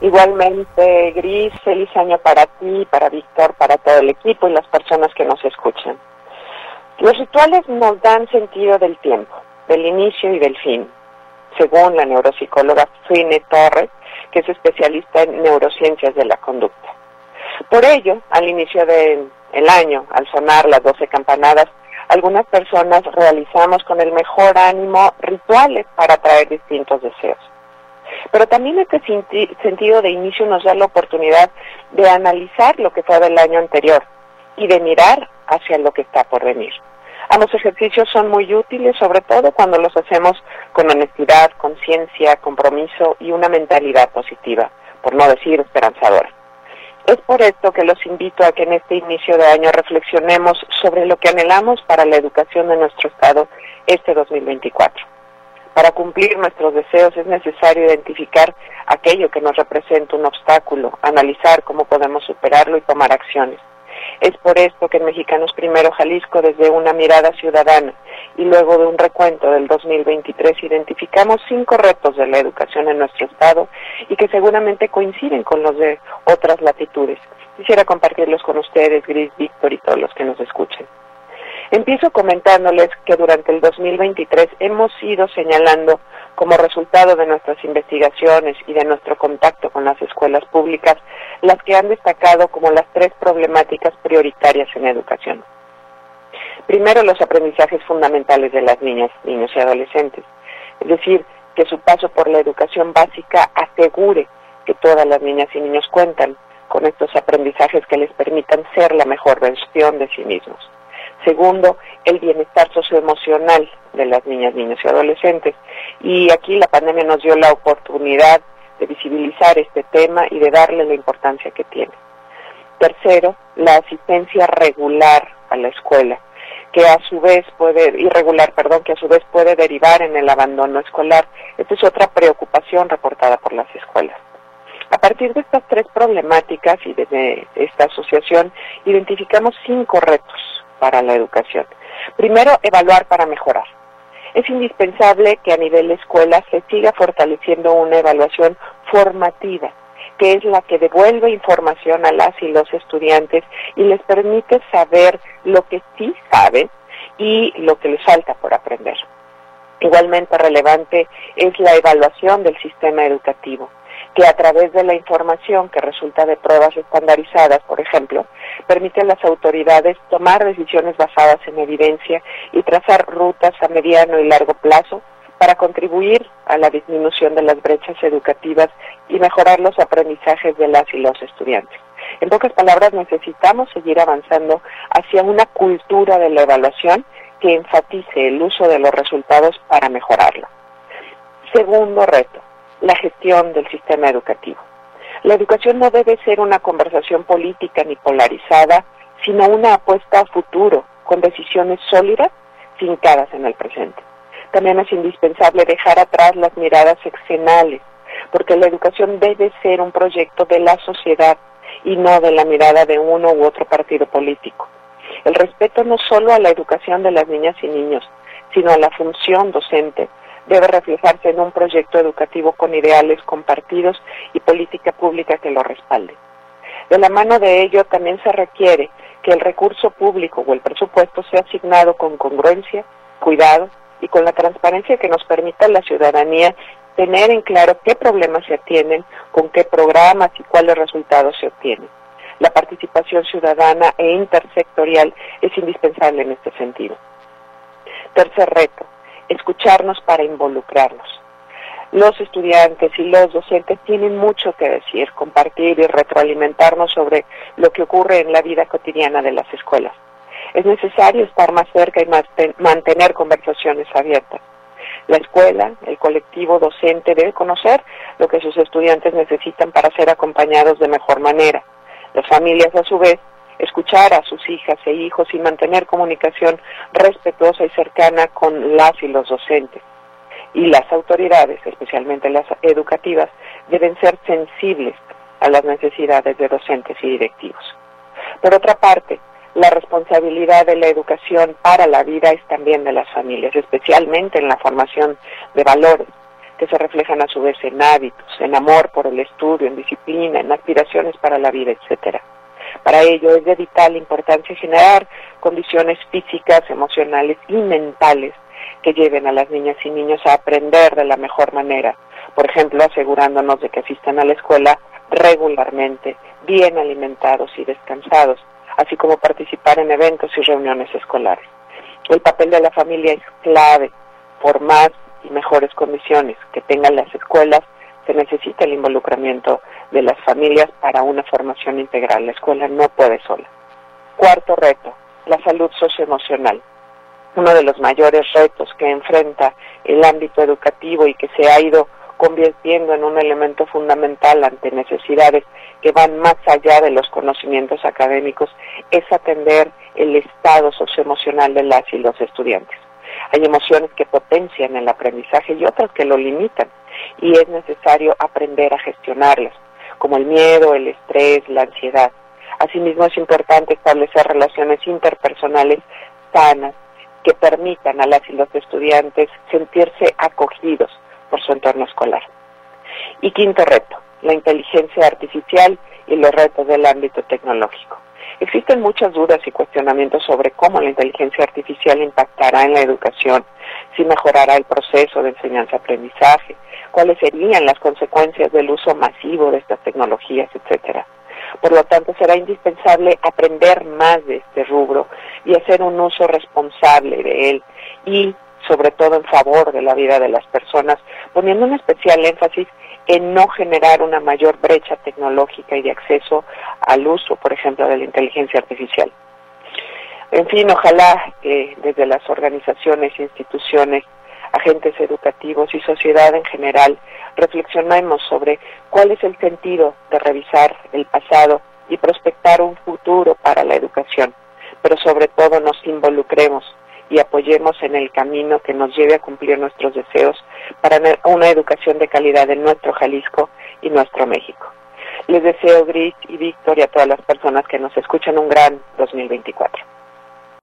Igualmente, Gris, feliz año para ti, para Víctor, para todo el equipo y las personas que nos escuchan. Los rituales nos dan sentido del tiempo, del inicio y del fin, según la neuropsicóloga Sweeney Torres, que es especialista en neurociencias de la conducta. Por ello, al inicio del año, al sonar las 12 campanadas, algunas personas realizamos con el mejor ánimo rituales para atraer distintos deseos. Pero también este sentido de inicio nos da la oportunidad de analizar lo que fue del año anterior y de mirar hacia lo que está por venir. Ambos ejercicios son muy útiles, sobre todo cuando los hacemos con honestidad, conciencia, compromiso y una mentalidad positiva, por no decir esperanzadora. Es por esto que los invito a que en este inicio de año reflexionemos sobre lo que anhelamos para la educación de nuestro Estado este 2024. Para cumplir nuestros deseos es necesario identificar aquello que nos representa un obstáculo, analizar cómo podemos superarlo y tomar acciones. Es por esto que en Mexicanos Primero Jalisco, desde una mirada ciudadana y luego de un recuento del 2023, identificamos 5 retos de la educación en nuestro Estado y que seguramente coinciden con los de otras latitudes. Quisiera compartirlos con ustedes, Gris, Víctor y todos los que nos escuchen. Empiezo comentándoles que durante el 2023 hemos ido señalando como resultado de nuestras investigaciones y de nuestro contacto con las escuelas públicas las que han destacado como las 3 problemáticas prioritarias en educación. Primero, los aprendizajes fundamentales de las niñas, niños y adolescentes, es decir, que su paso por la educación básica asegure que todas las niñas y niños cuentan con estos aprendizajes que les permitan ser la mejor versión de sí mismos. Segundo, el bienestar socioemocional de las niñas, niños y adolescentes. Y aquí la pandemia nos dio la oportunidad de visibilizar este tema y de darle la importancia que tiene. Tercero, la asistencia regular a la escuela, que a su vez puede derivar en el abandono escolar. Esta es otra preocupación reportada por las escuelas. A partir de estas 3 problemáticas y desde esta asociación, identificamos 5 retos para la educación. Primero, evaluar para mejorar. Es indispensable que a nivel escuela se siga fortaleciendo una evaluación formativa, que es la que devuelve información a las y los estudiantes y les permite saber lo que sí saben y lo que les falta por aprender. Igualmente relevante es la evaluación del sistema educativo, que a través de la información que resulta de pruebas estandarizadas, por ejemplo, permite a las autoridades tomar decisiones basadas en evidencia y trazar rutas a mediano y largo plazo para contribuir a la disminución de las brechas educativas y mejorar los aprendizajes de las y los estudiantes. En pocas palabras, necesitamos seguir avanzando hacia una cultura de la evaluación que enfatice el uso de los resultados para mejorarlo. Segundo reto, la gestión del sistema educativo. La educación no debe ser una conversación política ni polarizada, sino una apuesta a futuro, con decisiones sólidas, fincadas en el presente. También es indispensable dejar atrás las miradas sexenales, porque la educación debe ser un proyecto de la sociedad y no de la mirada de uno u otro partido político. El respeto no solo a la educación de las niñas y niños, sino a la función docente, debe reflejarse en un proyecto educativo con ideales compartidos y política pública que lo respalde. De la mano de ello también se requiere que el recurso público o el presupuesto sea asignado con congruencia, cuidado y con la transparencia que nos permita a la ciudadanía tener en claro qué problemas se atienden, con qué programas y cuáles resultados se obtienen. La participación ciudadana e intersectorial es indispensable en este sentido. Tercer reto, escucharnos para involucrarnos. Los estudiantes y los docentes tienen mucho que decir, compartir y retroalimentarnos sobre lo que ocurre en la vida cotidiana de las escuelas. Es necesario estar más cerca y mantener conversaciones abiertas. La escuela, el colectivo docente debe conocer lo que sus estudiantes necesitan para ser acompañados de mejor manera. Las familias, a su vez, escuchar a sus hijas e hijos y mantener comunicación respetuosa y cercana con las y los docentes. Y las autoridades, especialmente las educativas, deben ser sensibles a las necesidades de docentes y directivos. Por otra parte, la responsabilidad de la educación para la vida es también de las familias, especialmente en la formación de valores. que se reflejan a su vez en hábitos, en amor por el estudio, en disciplina, en aspiraciones para la vida, etcétera. Para ello es de vital importancia generar condiciones físicas, emocionales y mentales que lleven a las niñas y niños a aprender de la mejor manera, por ejemplo, asegurándonos de que asistan a la escuela regularmente, bien alimentados y descansados, así como participar en eventos y reuniones escolares. El papel de la familia es clave. Por más y mejores condiciones que tengan las escuelas, se necesita el involucramiento de las familias para una formación integral. La escuela no puede sola. Cuarto reto, la salud socioemocional. Uno de los mayores retos que enfrenta el ámbito educativo y que se ha ido convirtiendo en un elemento fundamental ante necesidades que van más allá de los conocimientos académicos es atender el estado socioemocional de las y los estudiantes. Hay emociones que potencian el aprendizaje y otras que lo limitan, y es necesario aprender a gestionarlas, como el miedo, el estrés, la ansiedad. Asimismo, es importante establecer relaciones interpersonales sanas que permitan a las y los estudiantes sentirse acogidos por su entorno escolar. Y quinto reto, la inteligencia artificial y los retos del ámbito tecnológico. Existen muchas dudas y cuestionamientos sobre cómo la inteligencia artificial impactará en la educación, si mejorará el proceso de enseñanza-aprendizaje, cuáles serían las consecuencias del uso masivo de estas tecnologías, etcétera. Por lo tanto, será indispensable aprender más de este rubro y hacer un uso responsable de él y, sobre todo, en favor de la vida de las personas, poniendo un especial énfasis en no generar una mayor brecha tecnológica y de acceso al uso, por ejemplo, de la inteligencia artificial. En fin, ojalá que desde las organizaciones, instituciones, agentes educativos y sociedad en general reflexionemos sobre cuál es el sentido de revisar el pasado y prospectar un futuro para la educación, pero sobre todo nos involucremos y apoyemos en el camino que nos lleve a cumplir nuestros deseos para una educación de calidad en nuestro Jalisco y nuestro México. Les deseo, Gris y Víctor, y a todas las personas que nos escuchan, un gran 2024.